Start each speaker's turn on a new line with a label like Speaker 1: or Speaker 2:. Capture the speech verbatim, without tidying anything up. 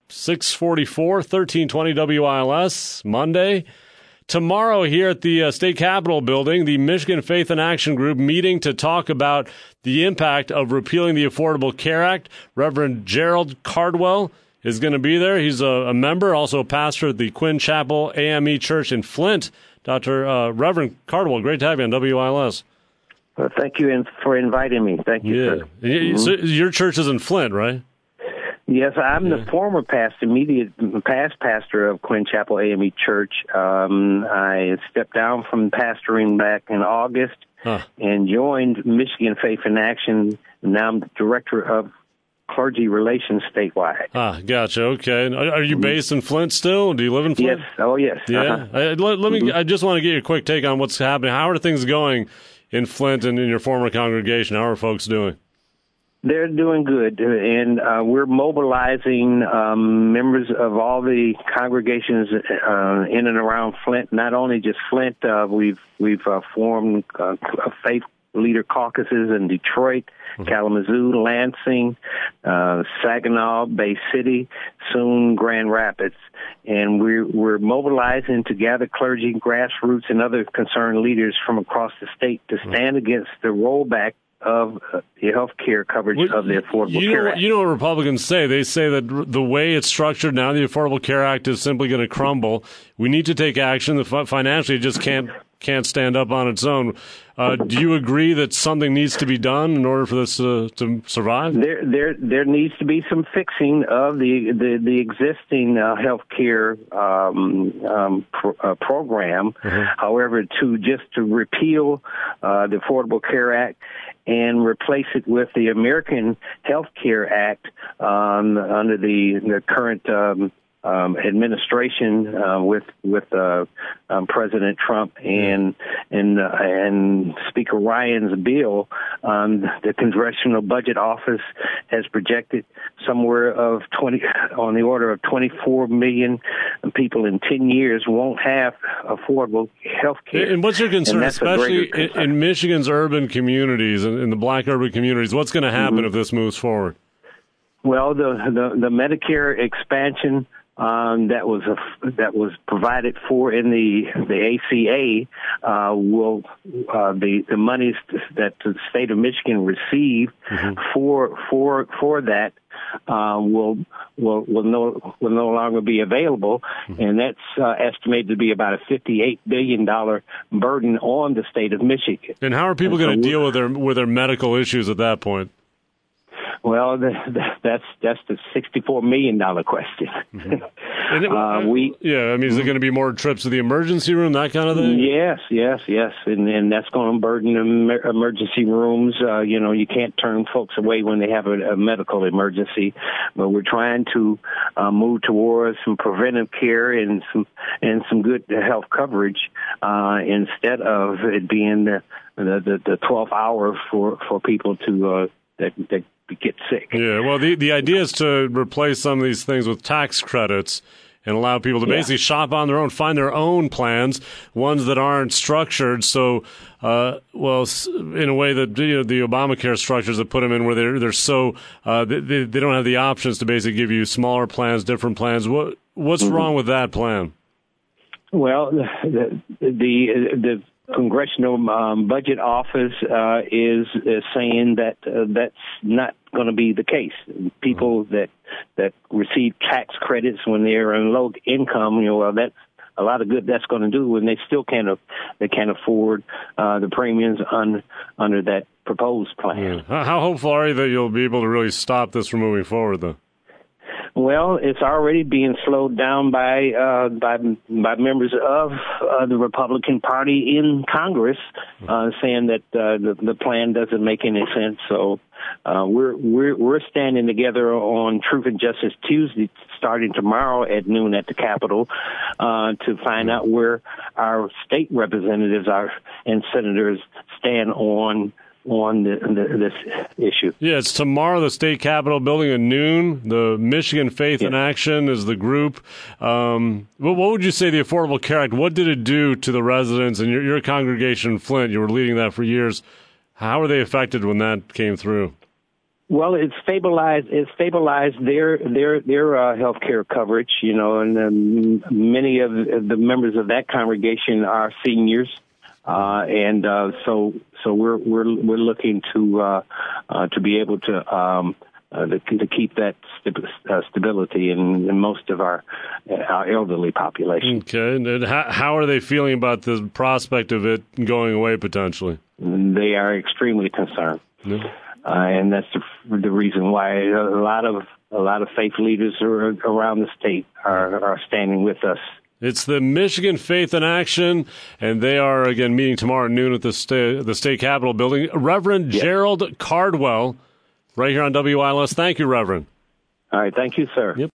Speaker 1: six forty-four, thirteen twenty W I L S, Monday. Tomorrow here at the uh, State Capitol building, the Michigan Faith in Action Group meeting to talk about the impact of repealing the Affordable Care Act. Reverend Gerald Cardwell is going to be there. He's a, a member, also a pastor at the Quinn Chapel A M E Church in Flint. Doctor Uh, Reverend Cardwell, great to have you on W I L S.
Speaker 2: Well, thank you for inviting me. Thank you,
Speaker 1: yeah.
Speaker 2: sir.
Speaker 1: Mm-hmm. So your church is in Flint, right?
Speaker 2: Yes, I'm
Speaker 1: yeah.
Speaker 2: the former pastor, immediate past pastor of Quinn Chapel A M E Church. Um, I stepped down from pastoring back in August huh. and joined Michigan Faith in Action. Now I'm the director of clergy relations statewide.
Speaker 1: Ah, gotcha. Okay. Are, are you based in Flint still? Do you live in Flint?
Speaker 2: Yes. Oh, yes.
Speaker 1: Yeah.
Speaker 2: Uh-huh.
Speaker 1: I, let, let me.
Speaker 2: Mm-hmm.
Speaker 1: I just want to get your quick take on what's happening. How are things going in Flint and in your former congregation? How are folks doing?
Speaker 2: They're doing good, and uh, we're mobilizing um, members of all the congregations uh, in and around Flint. Not only just Flint, uh, we've we've uh, formed uh, faith leader caucuses in Detroit, mm-hmm. Kalamazoo, Lansing, uh, Saginaw, Bay City, soon Grand Rapids, and we're we're mobilizing to gather clergy, grassroots, and other concerned leaders from across the state to stand mm-hmm. against the rollback of uh, the health care coverage well, of the Affordable
Speaker 1: you
Speaker 2: Care
Speaker 1: know,
Speaker 2: Act.
Speaker 1: You know what Republicans say? They say that the way it's structured now, the Affordable Care Act is simply going to crumble. We need to take action. The financially, it just can't can't stand up on its own. Uh, do you agree that something needs to be done in order for this uh, to survive?
Speaker 2: There, there, there needs to be some fixing of the the, the existing uh, health care um, um, pro, uh, program. Mm-hmm. However, to just to repeal uh, the Affordable Care Act and replace it with the American Health Care Act um, under the, the current um, um, administration uh, with with uh, um, President Trump and and uh, and Speaker Ryan's bill. Um, the Congressional Budget Office has projected somewhere of twenty on the order of twenty-four million people in ten years won't have affordable health care.
Speaker 1: And what's your concern, especially concern. In, in Michigan's urban communities and in, in the black urban communities? What's going to happen mm-hmm. if this moves forward?
Speaker 2: Well, the the, the Medicare expansion Um, that was a, that was provided for in the the A C A uh, will uh, the the monies that the state of Michigan received mm-hmm. for for for that uh, will will will no will no longer be available, mm-hmm. and that's uh, estimated to be about a fifty-eight billion dollar burden on the state of Michigan.
Speaker 1: And how are people going to so deal with their with their medical issues at that point?
Speaker 2: Well, the, the, that's that's the sixty-four million dollar question.
Speaker 1: Mm-hmm. And it,
Speaker 2: uh, we
Speaker 1: yeah, I mean, is there going to be more trips to the emergency room, that kind of thing?
Speaker 2: Yes, yes, yes, and and that's going to burden the emergency rooms. Uh, you know, you can't turn folks away when they have a, a medical emergency. But we're trying to uh, move towards some preventive care and some and some good health coverage uh, instead of it being the the, the twelve hour for for people to uh, that that. get sick.
Speaker 1: Yeah, well, the, the idea is to replace some of these things with tax credits and allow people to yeah. basically shop on their own, find their own plans, ones that aren't structured. So, uh, well, in a way that you know, the Obamacare structures have put them in where they're, they're so, uh, they, they don't have the options to basically give you smaller plans, different plans. What What's mm-hmm. wrong with that plan?
Speaker 2: Well, the, the, the Congressional um, Budget Office uh, is, is saying that uh, that's not going to be the case. People that that receive tax credits when they're in low income, you know, well, that's a lot of good that's going to do when they still can't they can't afford uh, the premiums on, under that proposed plan.
Speaker 1: Yeah. How, how hopeful are you that you'll be able to really stop this from moving forward, though?
Speaker 2: Well, it's already being slowed down by uh, by by members of uh, the Republican Party in Congress, uh, saying that uh, the, the plan doesn't make any sense. So uh, we're we're we're standing together on Truth and Justice Tuesday, starting tomorrow at noon at the Capitol, uh, to find out where our state representatives are and senators stand on. on the, the, this issue.
Speaker 1: Yeah, it's tomorrow, the State Capitol building at noon. The Michigan Faith yeah. in Action is the group. Um, what, what would you say the Affordable Care Act, what did it do to the residents? And your, your congregation in Flint, you were leading that for years. How were they affected when that came through?
Speaker 2: Well, it's stabilized. It's stabilized their their their uh, health care coverage. You know, and um, many of the members of that congregation are seniors, uh, and uh, so so we're we're we're looking to uh, uh, to be able to. Um, Uh, to, to keep that st- uh, stability in, in most of our our elderly population.
Speaker 1: Okay, and how, how are they feeling about the prospect of it going away potentially?
Speaker 2: They are extremely concerned, yeah. uh, and that's the, the reason why a lot of a lot of faith leaders are, around the state are, are standing with us.
Speaker 1: It's the Michigan Faith in Action, and they are again meeting tomorrow at noon at the state the state capitol building. Reverend yes. Gerald Cardwell. Right here on W I L S. Thank you, Reverend.
Speaker 2: All right. Thank you, sir.
Speaker 1: Yep.